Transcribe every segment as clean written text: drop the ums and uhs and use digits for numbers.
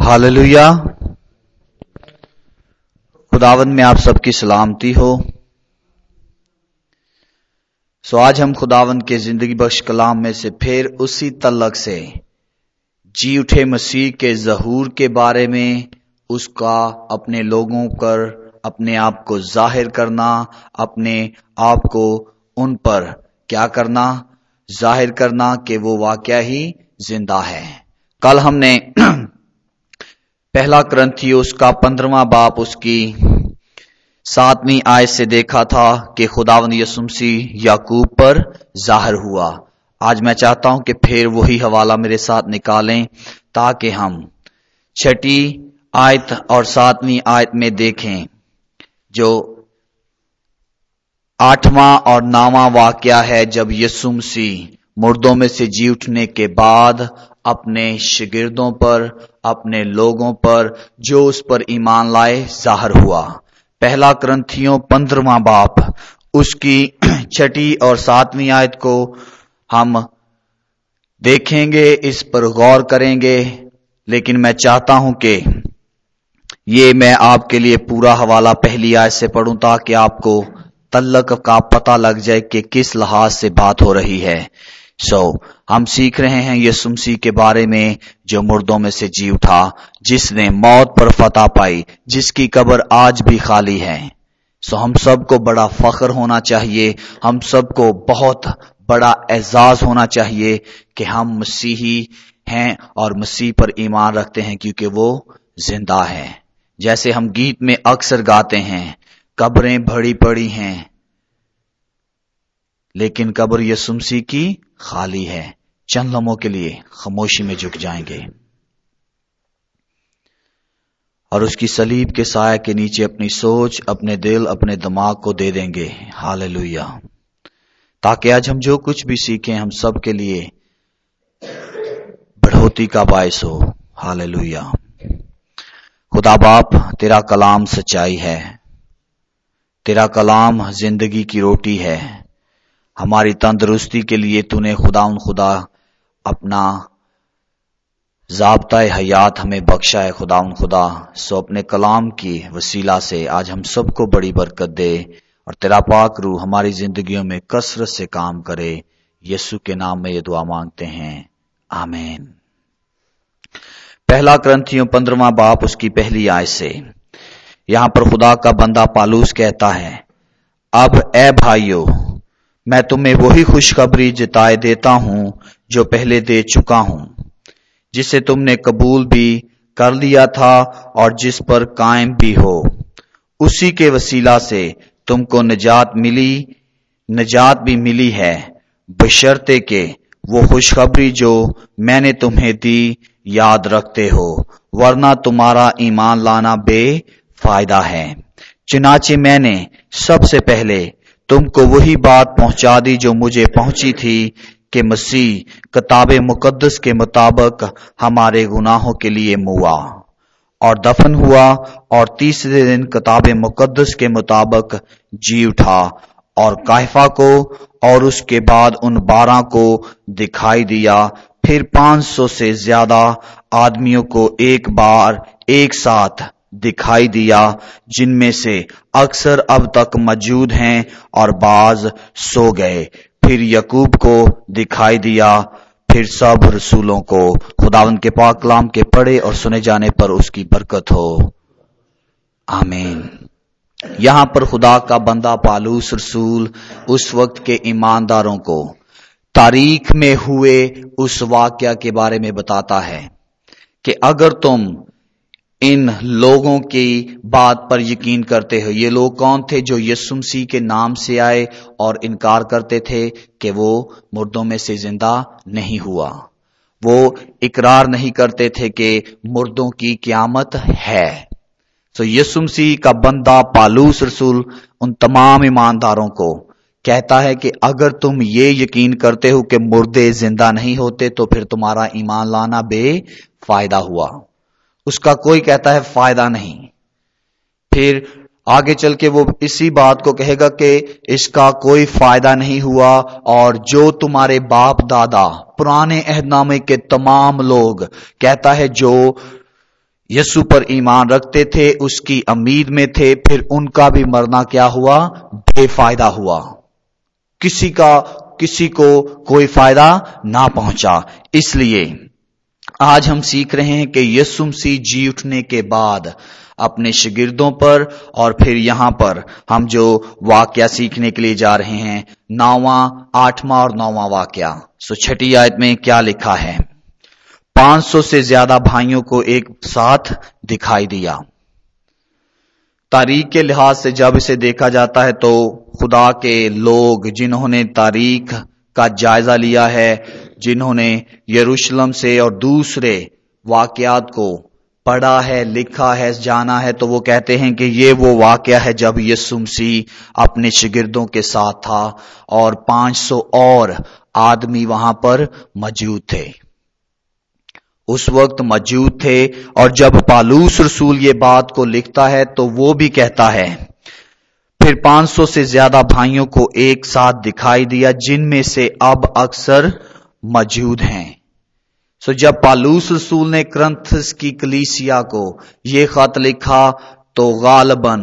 Hallelujah. खुदावंद में आप सबकी सलामती हो। आज हम खुदावंद के जिंदगी बख्श कलाम में से फिर उसी तलक से जी उठे मसीह के ज़हूर के बारे में, उसका अपने लोगों पर अपने आप को जाहिर करना, अपने आप को उन पर क्या करना, जाहिर करना कि वो वाकया ही जिंदा है। कल हमने पहला कुरिन्थियों उसका 15वां बाब उसकी 7वीं आयत से देखा था कि खुदावंद यीशु मसीह याकूब पर जाहिर हुआ। आज मैं चाहता हूं कि फिर वही हवाला मेरे साथ निकालें ताकि हम 6ठी आयत और 7वीं आयत में देखें जो 8वां और 9वां वाकया है, जब यीशु मसीह मुर्दों में से जी उठने के बाद अपने शागिर्दों पर, अपने लोगों पर जो उस पर ईमान लाए जाहिर हुआ। पहला कुरिन्थियों 15वां बाब उसकी 6ठी और 7वीं आयत को हम देखेंगे, इस पर गौर करेंगे। लेकिन मैं चाहता हूं कि ये मैं आपके लिए पूरा हवाला पहली आयत से पढ़ूं ताकि आपको तल्लक का पता लग जाए कि किस लिहाज से बात हो रही है। हम सीख रहे हैं यीशु मसीह के बारे में जो मुर्दों में से जी उठा, जिसने मौत पर फतह पाई, जिसकी कब्र आज भी खाली है। हम सबको बड़ा फख्र होना चाहिए, हम सबको बहुत बड़ा एजाज होना चाहिए कि हम मसीही हैं और मसीह पर ईमान रखते हैं, क्योंकि वो जिंदा है। जैसे हम गीत में अक्सर गाते हैं, कब्रें भरी पड़ी हैं लेकिन कब्र यीशु मसीह की खाली है। चंद लम्हों के लिए खामोशी में झुक जाएंगे और उसकी सलीब के साया के नीचे अपनी सोच, अपने दिल, अपने दिमाग को दे देंगे। हालेलुया। ताकि आज हम जो कुछ भी सीखें हम सब के लिए बढ़ोतरी का बायस हो। हालेलुया। खुदा बाप, तेरा कलाम सच्चाई है, तेरा कलाम जिंदगी की रोटी है। हमारी तंदुरुस्ती के लिए तूने खुदा अपना ज़ाब्ता-ए हयात हमें बख्शा है। खुदा अपने कलाम की वसीला से आज हम सबको बड़ी बरकत दे और तेरा पाक रूह हमारी जिंदगियों में कसरत से काम करे। यीशु के नाम में ये दुआ मांगते हैं, आमीन। पहला कुरिन्थियों 15वां बाब उसकी पहली आयत से यहां पर खुदा का बंदा पालूस कहता है, अब ए भाइयों, मैं तुम्हें वही खुशखबरी जताए देता हूं जो पहले दे चुका हूं, जिसे तुमने कबूल भी कर लिया था और जिस पर कायम भी हो। उसी के वसीला से तुमको निजात भी मिली है, बशर्ते के वो खुशखबरी जो मैंने तुम्हें दी याद रखते हो, वरना तुम्हारा ईमान लाना बेफायदा है। चुनाचे मैंने सबसे पहले तुमको वही बात पहुंचा दी जो मुझे पहुंची थी कि मसीह किताबे मुकद्दस के मुताबिक हमारे गुनाहों के लिए मुआ और दफन हुआ और तीसरे दिन किताबे मुकद्दस के मुताबिक जी उठा और कायफा को और उसके बाद उन 12 को दिखाई दिया, फिर 500 से ज्यादा आदमियों को एक बार एक साथ दिखाई दिया, जिनमें से अक्सर अब तक मौजूद हैं और बाज सो गए। फिर याकूब को दिखाई दिया, फिर सब रसूलों को। खुदावंद के पाक कलाम के पढ़े और सुने जाने पर उसकी बरकत हो, आमीन। यहां पर खुदा का बंदा पालूस रसूल उस वक्त के ईमानदारों को तारीख में हुए उस वाकया के बारे में बताता है कि अगर तुम इन लोगों की बात पर यकीन करते हो। ये लोग कौन थे? जो यीशु मसीह के नाम से आए और इनकार करते थे कि वो मुर्दों में से जिंदा नहीं हुआ। वो इकरार नहीं करते थे कि मुर्दों की क़यामत है। यीशु मसीह का बंदा पालूस रसूल उन तमाम ईमानदारों को कहता है कि अगर तुम ये यकीन करते हो कि मुर्दे जिंदा नहीं होते तो फिर तुम्हारा ईमान लाना बेफायदा हुआ। उसका कोई कहता है फायदा नहीं। फिर आगे चल के वो इसी बात को कहेगा कि इसका कोई फायदा नहीं हुआ और जो तुम्हारे बाप दादा पुराने अहदनामे के तमाम लोग कहता है जो यीशु पर ईमान रखते थे, उसकी उम्मीद में थे, फिर उनका भी मरना क्या हुआ? बेफायदा हुआ। किसी को कोई फायदा ना पहुंचा। इसलिए आज हम सीख रहे हैं कि यीशु मसीह जी उठने के बाद अपने शागिर्दों पर, और फिर यहां पर हम जो वाक्या सीखने के लिए जा रहे हैं, 8वां और 9वां वाक्या। सो 6ठी आयत में क्या लिखा है? 500 से ज्यादा भाइयों को एक साथ दिखाई दिया। तारीख के लिहाज से जब इसे देखा जाता है तो खुदा के लोग जिन्होंने तारीख का जायजा लिया है, जिन्होंने यरूशलेम से और दूसरे वाकयात को पढ़ा है, लिखा है, जाना है, तो वो कहते हैं कि ये वो वाकया है जब यीशु मसीह अपने शागिर्दों के साथ था और 500 और आदमी वहां पर मौजूद थे, उस वक्त मौजूद थे। और जब पालूस रसूल ये बात को लिखता है तो वो भी कहता है, फिर 500 से ज्यादा भाइयों को एक साथ दिखाई दिया, जिनमें से अब अक्सर मौजूद हैं। सो जब पालूस रसूल ने करंथस की कलीसिया को ये खत लिखा तो गालबन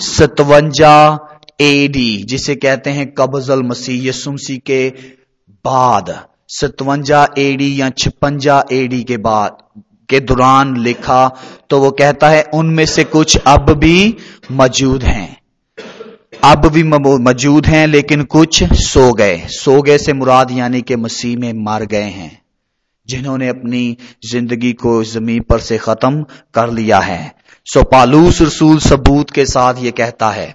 57 AD, जिसे कहते हैं कब्ज़ुल मसीह, यीशु मसीह के बाद 57 AD या 56 AD के बाद के दौरान लिखा, तो वो कहता है उनमें से कुछ अब भी मौजूद हैं, अब भी मौजूद हैं, लेकिन कुछ सो गए। सो गए से मुराद यानी कि मसीह में मर गए हैं, जिन्होंने अपनी जिंदगी को जमीन पर से खत्म कर लिया है। सो पालूस रसूल सबूत के साथ ये कहता है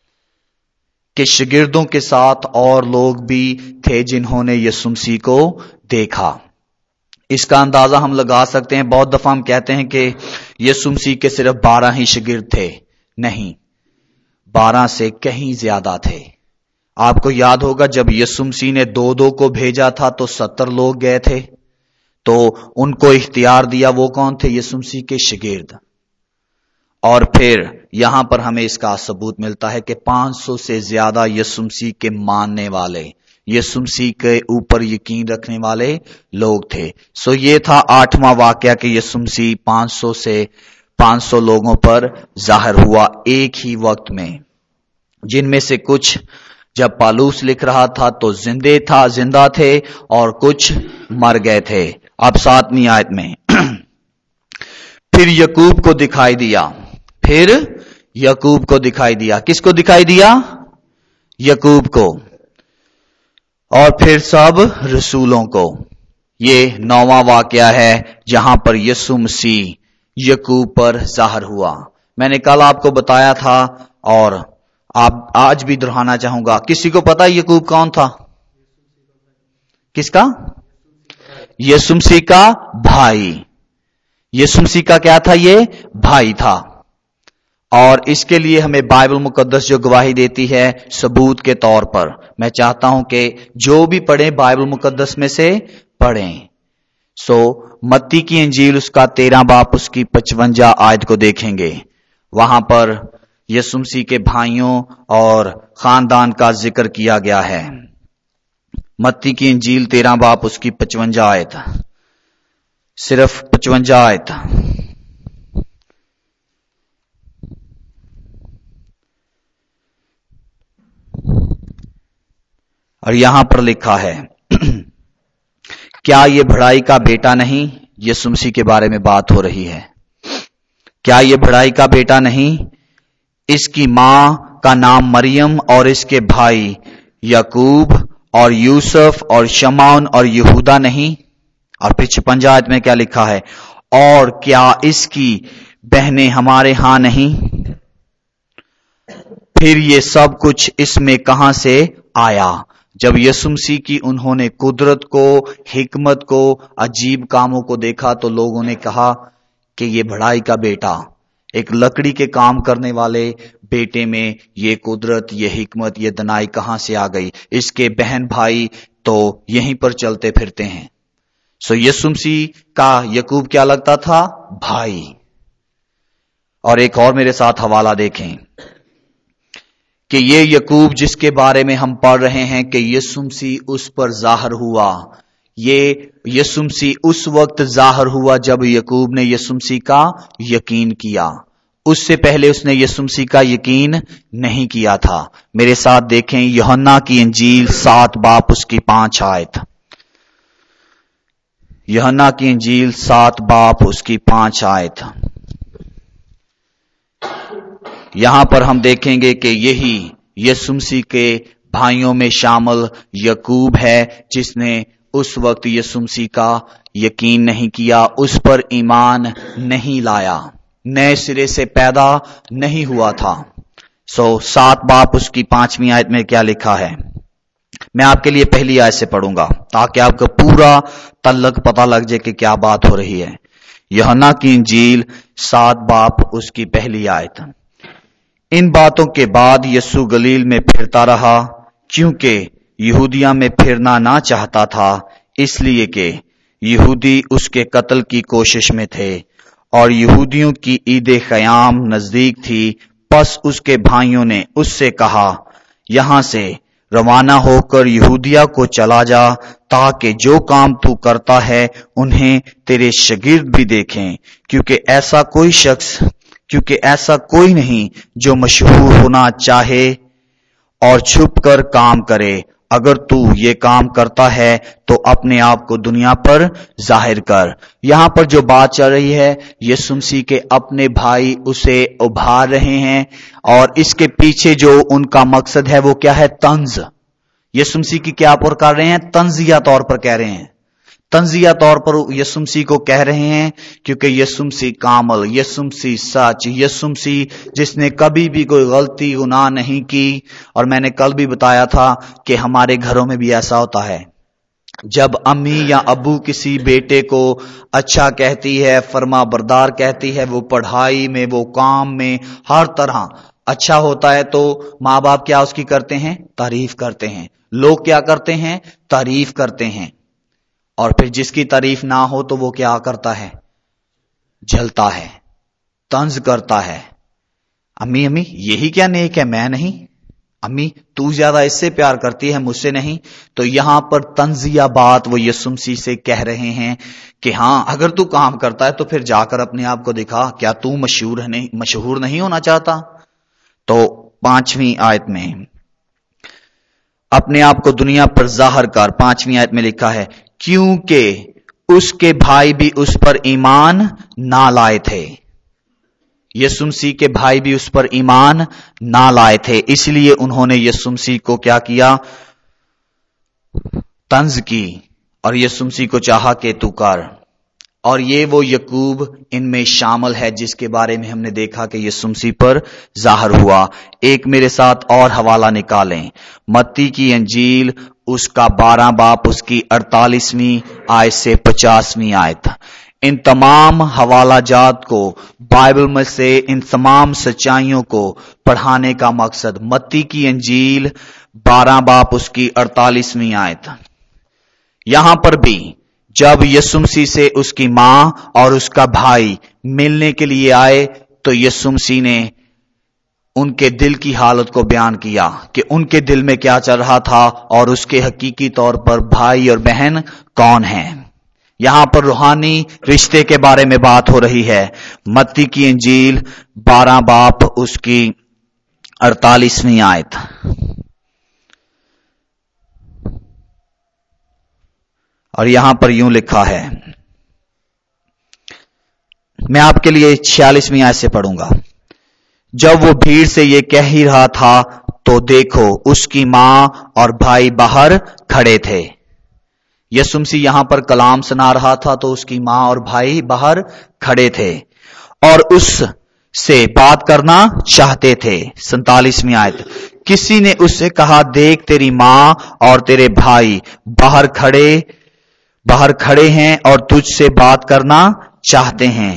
कि शागिर्दों के साथ और लोग भी थे जिन्होंने यीशु मसीह को देखा। इसका अंदाजा हम लगा सकते हैं। बहुत दफा हम कहते हैं कि यीशु मसीह के सिर्फ 12 ही शागिर्द थे। नहीं, 12 से कहीं ज्यादा थे। आपको याद होगा जब यीशु मसीह ने 2-2 को भेजा था तो 70 लोग गए थे, तो उनको इख्तियार दिया। वो कौन थे? यीशु मसीह के शागिर्द। और फिर यहां पर हमें इसका सबूत मिलता है कि 500 से ज्यादा यीशु मसीह के मानने वाले, यीशु मसीह के ऊपर यकीन रखने वाले लोग थे। सो ये था 8वां वाकया कि यीशु मसीह 500 लोगों पर जाहिर हुआ एक ही वक्त में, जिनमें से कुछ जब पालूस लिख रहा था तो जिंदा थे और कुछ मर गए थे। अब 7वीं आयत में फिर याकूब को दिखाई दिया। फिर याकूब को दिखाई दिया। किसको दिखाई दिया? याकूब को। और फिर सब रसूलों को। ये 9वां वाकया है जहां पर यीशु मसीह याकूब पर जाहिर हुआ। मैंने कल आपको बताया था और आप आज भी दोहराना चाहूंगा। किसी को पता है याकूब कौन था? किसका? यीशु मसीह का भाई। यीशु मसीह का क्या था? ये भाई था। और इसके लिए हमें बाइबल मुकद्दस जो गवाही देती है सबूत के तौर पर, मैं चाहता हूं कि जो भी पढ़े बाइबल मुकद्दस में से पढ़ें। सो मत्ती की इंजील उसका 13 बाब उसकी 55 आयत को देखेंगे। वहां पर यीशु मसीह के भाइयों और खानदान का जिक्र किया गया है। मत्ती की इंजील 13 बाब उसकी 55 आयत, सिर्फ 55 आयत। और यहां पर लिखा है क्या ये बढ़ाई का बेटा नहीं? यीशु मसीह के बारे में बात हो रही है। क्या ये बढ़ाई का बेटा नहीं? इसकी मां का नाम मरियम और इसके भाई याकूब और यूसुफ और शमौन और यहूदा नहीं? और फिर 56 आयत में क्या लिखा है? और क्या इसकी बहनें हमारे हां नहीं? फिर ये सब कुछ इसमें कहां से आया? जब यीशु मसीह की उन्होंने कुदरत को, हिकमत को, अजीब कामों को देखा तो लोगों ने कहा कि ये बढ़ाई का बेटा, एक लकड़ी के काम करने वाले बेटे में ये कुदरत, ये हिकमत, ये दनाई कहां से आ गई? इसके बहन भाई तो यहीं पर चलते फिरते हैं। सो यीशु मसीह का याकूब क्या लगता था? भाई। और एक और मेरे साथ हवाला देखें कि ये याकूब जिसके बारे में हम पढ़ रहे हैं कि यीशु मसीह उस पर जाहिर हुआ, یہ यीशु मसीह उस वक्त जाहिर हुआ जब याकूब ने यीशु मसीह का यकीन किया। उससे पहले उसने यीशु मसीह का यकीन नहीं किया था। मेरे साथ देखें यूहन्ना की इंजील 7 बाब उसकी 5 आयत। यूहन्ना की इंजील 7 बाब उसकी 5 आयत। यहां पर हम देखेंगे कि यही यीशु मसीह के भाइयों में शामिल याकूब है जिसने उस वक्त यीशु मसीह का यकीन नहीं किया, उस पर ईमान नहीं लाया, नए सिरे से पैदा नहीं हुआ था। 7 बाब उसकी 5वीं आयत में क्या लिखा है, मैं आपके लिए पहली आयत से पढ़ूंगा ताकि आपको पूरा तल्लक पता लग जाए कि क्या बात हो रही है। यूहन्ना की इंजील 7 बाब उसकी पहली आयत। इन बातों के बाद यीशु गलील में फिरता रहा, क्योंकि यहूदिया में फिरना ना चाहता था, इसलिए कि यहूदी उसके कत्ल की कोशिश में थे और यहूदियों की ईद क़याम नजदीक थी। बस उसके भाइयों ने उससे कहा, यहां से रवाना होकर यहूदिया को चला जा, ताकि जो काम तू करता है उन्हें तेरे शागिर्द भी देखें, क्योंकि ऐसा कोई नहीं जो मशहूर होना चाहे और छुप कर काम करे। अगर तू ये काम करता है तो अपने आप को दुनिया पर जाहिर कर। यहां पर जो बात चल रही है, यीशु मसीह के अपने भाई उसे उभार रहे हैं और इसके पीछे जो उनका मकसद है वो क्या है, तंज। यीशु मसीह की क्या पर कर रहे हैं, तंजिया तौर पर कह रहे हैं। तंजिया तौर पर यीशु मसीह को कह रहे हैं, क्योंकि यीशु मसीह कामल, यीशु मसीह सच, यीशु मसीह जिसने कभी भी कोई गलती गुनाह नहीं की। और मैंने कल भी बताया था कि हमारे घरों में भी ऐसा होता है, जब अम्मी या अब्बू किसी बेटे को अच्छा कहती है, फर्मा बरदार कहती है, वो पढ़ाई में, वो काम में, हर तरह अच्छा होता है, तो माँ बाप क्या उसकी करते हैं, तारीफ करते हैं। लोग क्या करते हैं, तारीफ करते हैं। और फिर जिसकी तारीफ ना हो तो वो क्या करता है, जलता है, तंज करता है। अम्मी अम्मी यही क्या नेक है, मैं नहीं, अम्मी तू ज्यादा इससे प्यार करती है, मुझसे नहीं। तो यहां पर तंजिया बात वो यीशु मसीह से कह रहे हैं कि हां, अगर तू काम करता है तो फिर जाकर अपने आप को दिखा, क्या तू मशहूर नहीं होना चाहता। तो 5वीं आयत में अपने आप को दुनिया पर जाहिर कर, 5वीं आयत में लिखा है, क्योंकि उसके भाई भी उस पर ईमान ना लाए थे। यीशु मसीह के भाई भी उस पर ईमान ना लाए थे, इसलिए उन्होंने यीशु मसीह को क्या किया, तंज की और यीशु मसीह को चाहा कि तू कर। और ये वो याकूब इनमें शामिल है जिसके बारे में हमने देखा कि यीशु मसीह पर जाहिर हुआ। एक मेरे साथ और हवाला निकालें, मत्ती की इंजील उसका 12 बाब उसकी 48वीं आयत से 50वीं आयत। इन तमाम हवाला जात को बाइबल में से इन तमाम सच्चाइयों को पढ़ाने का मकसद, मत्ती की इंजील 12 बाब उसकी 48वीं आयत। यहां पर भी जब यीशु मसीह से उसकी मां और उसका भाई मिलने के लिए आए तो यीशु मसीह ने उनके दिल की हालत को बयान किया कि उनके दिल में क्या चल रहा था और उसके हकीकी तौर पर भाई और बहन कौन हैं। यहां पर रूहानी रिश्ते के बारे में बात हो रही है। मत्ती की इंजील 12 बाब उसकी 48वीं आयत। और यहां पर यूं लिखा है, मैं आपके लिए 46वीं आयत से पढ़ूंगा। जब वो भीड़ से ये कह ही रहा था तो देखो उसकी मां और भाई बाहर खड़े थे। यीशु मसीह यहां पर कलाम सुना रहा था तो उसकी मां और भाई बाहर खड़े थे और उससे बात करना चाहते थे। 47वीं आयत, किसी ने उससे कहा, देख तेरी मां और तेरे भाई बाहर खड़े हैं और तुझसे बात करना चाहते हैं।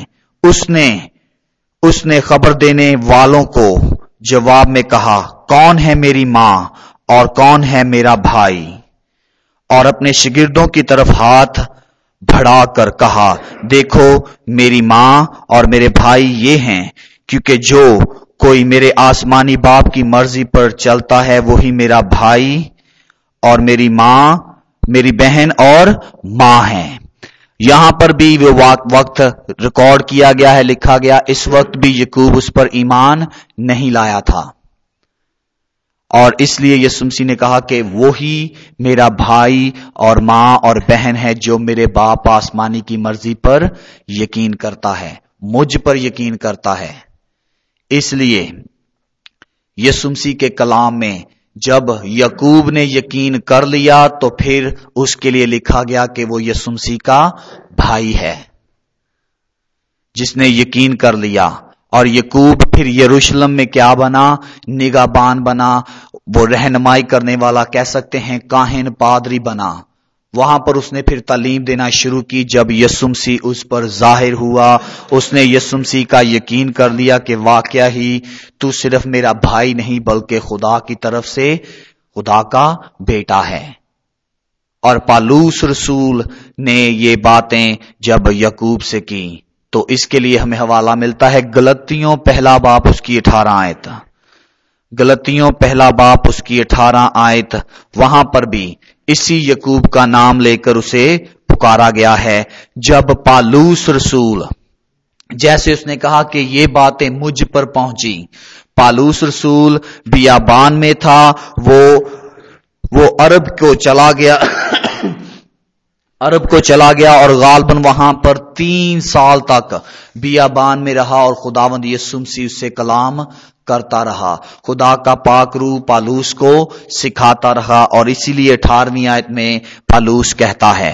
उसने खबर देने वालों को जवाब में कहा, कौन है मेरी मां और कौन है मेरा भाई? और अपने शागिर्दों की तरफ हाथ बढ़ाकर कहा, देखो मेरी मां और मेरे भाई ये हैं, क्योंकि जो कोई मेरे आसमानी बाप की मर्जी पर चलता है वही मेरा भाई और मेरी मां میری بہن اور ماں ہیں. یہاں پر بھی وہ وقت ریکارڈ کیا گیا ہے، لکھا گیا، اس وقت بھی یعقوب اس پر ایمان نہیں لایا تھا، اور اس لیے یسوع مسیح نے کہا کہ وہی میرا بھائی اور ماں اور بہن ہے جو میرے باپ آسمانی کی مرضی پر یقین کرتا ہے، مجھ پر یقین کرتا ہے. اس لیے یسوع مسیح کے کلام میں جب یعقوب نے یقین کر لیا تو پھر اس کے لیے لکھا گیا کہ وہ یسوع مسیح کا بھائی ہے جس نے یقین کر لیا. اور یعقوب پھر یروشلم میں کیا بنا؟ نگہبان بنا، وہ رہنمائی کرنے والا، کہہ سکتے ہیں کاہن پادری بنا. وہاں پر اس نے پھر تعلیم دینا شروع کی. جب یسوع مسیح اس پر ظاہر ہوا، اس نے یسوع مسیح کا یقین کر لیا کہ واقعہ ہی تو صرف میرا بھائی نہیں بلکہ خدا کی طرف سے خدا کا بیٹا ہے. اور پالوس رسول نے یہ باتیں جب یعقوب سے کی تو اس کے لیے ہمیں حوالہ ملتا ہے گلتیوں پہلا باب اس کی 18 آیت. گلتیوں پہلا باب اس کی 18 آیت، وہاں پر بھی اسی یعقوب کا نام لے کر اسے پکارا گیا ہے. جب پالوس رسول، جیسے اس نے کہا کہ یہ باتیں مجھ پر پہنچی، پالوس رسول بیابان میں تھا، وہ عرب کو چلا گیا اور غالباً وہاں پر 3 سال تک بیابان میں رہا اور خداوند یسوع مسیح اس سے کلام کرتا رہا. خدا کا پاک روح پالوس کو سکھاتا رہا، اور اسی لیے 18ویں آیت میں پالوس کہتا ہے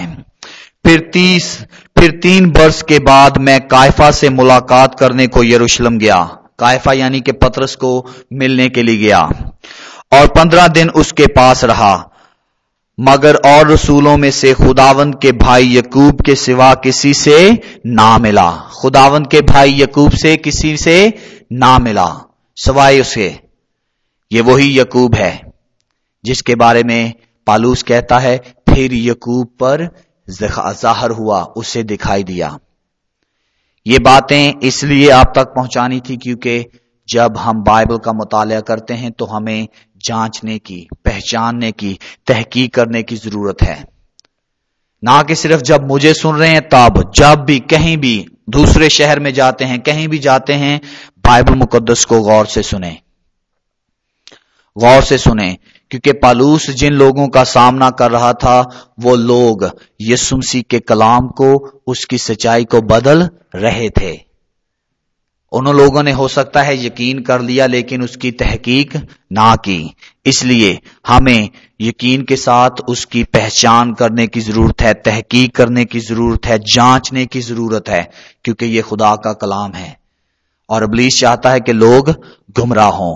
پھر 3 برس کے بعد میں کائفہ سے ملاقات کرنے کو یروشلم گیا. کائفہ یعنی کہ پطرس کو ملنے کے لیے گیا، اور 15 دن اس کے پاس رہا، مگر اور رسولوں میں سے خداوند کے بھائی یعقوب کے سوا کسی سے نہ ملا. خداوند کے بھائی یعقوب سے کسی سے نہ ملا سوائے اس کے. یہ وہی یعقوب ہے جس کے بارے میں پالوس کہتا ہے پھر یعقوب پر ظاہر ہوا، اسے دکھائی دیا. یہ باتیں اس لیے آپ تک پہنچانی تھی کیونکہ جب ہم بائبل کا مطالعہ کرتے ہیں تو ہمیں جانچنے کی، پہچاننے کی، تحقیق کرنے کی ضرورت ہے. نہ کہ صرف جب مجھے سن رہے ہیں تب، جب بھی کہیں بھی دوسرے شہر میں جاتے ہیں، کہیں بھی جاتے ہیں، بائبل مقدس کو غور سے سنیں، غور سے سنیں. کیونکہ پالوس جن لوگوں کا سامنا کر رہا تھا وہ لوگ یسوع مسیح کے کلام کو، اس کی سچائی کو بدل رہے تھے. انہوں لوگوں نے ہو سکتا ہے یقین کر لیا لیکن اس کی تحقیق نہ کی. اس لیے ہمیں یقین کے ساتھ اس کی پہچان کرنے کی ضرورت ہے، تحقیق کرنے کی ضرورت ہے، جانچنے کی ضرورت ہے، کیونکہ یہ خدا کا کلام ہے. اور ابلیس چاہتا ہے کہ لوگ گمراہ ہوں،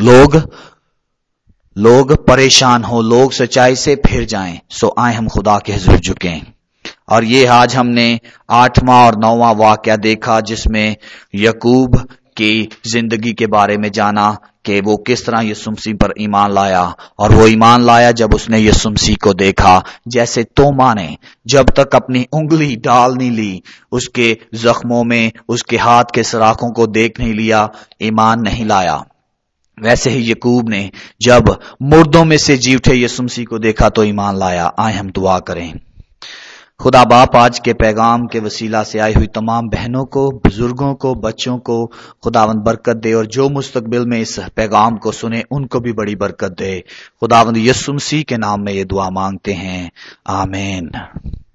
لوگ پریشان ہوں، لوگ سچائی سے پھر جائیں. سو آئیں ہم خدا کے حضور جھکیں. اور یہ آج ہم نے 8واں اور 9واں واقعہ دیکھا جس میں یعقوب کی زندگی کے بارے میں جانا کہ وہ کس طرح یسوع مسیح پر ایمان لایا. اور وہ ایمان لایا جب اس نے یسوع مسیح کو دیکھا، جیسے توما نے جب تک اپنی انگلی ڈال نہیں لی اس کے زخموں میں، اس کے ہاتھ کے سراخوں کو دیکھ نہیں لیا، ایمان نہیں لایا. ویسے ہی یعقوب نے جب مردوں میں سے جی اٹھے یسوع مسیح کو دیکھا تو ایمان لایا. آئیں ہم دعا کریں. خدا باپ آج کے پیغام کے وسیلہ سے آئی ہوئی تمام بہنوں کو، بزرگوں کو، بچوں کو خداوند برکت دے، اور جو مستقبل میں اس پیغام کو سنے ان کو بھی بڑی برکت دے. خداوند یسوع مسیح کے نام میں یہ دعا مانگتے ہیں، آمین.